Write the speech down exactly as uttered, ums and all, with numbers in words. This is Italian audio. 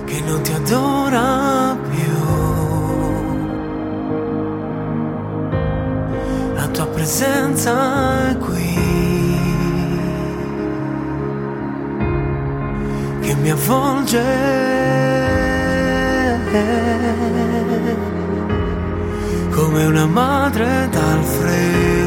che non ti adora più. La tua presenza è qui, che mi avvolge, come una madre dal freddo.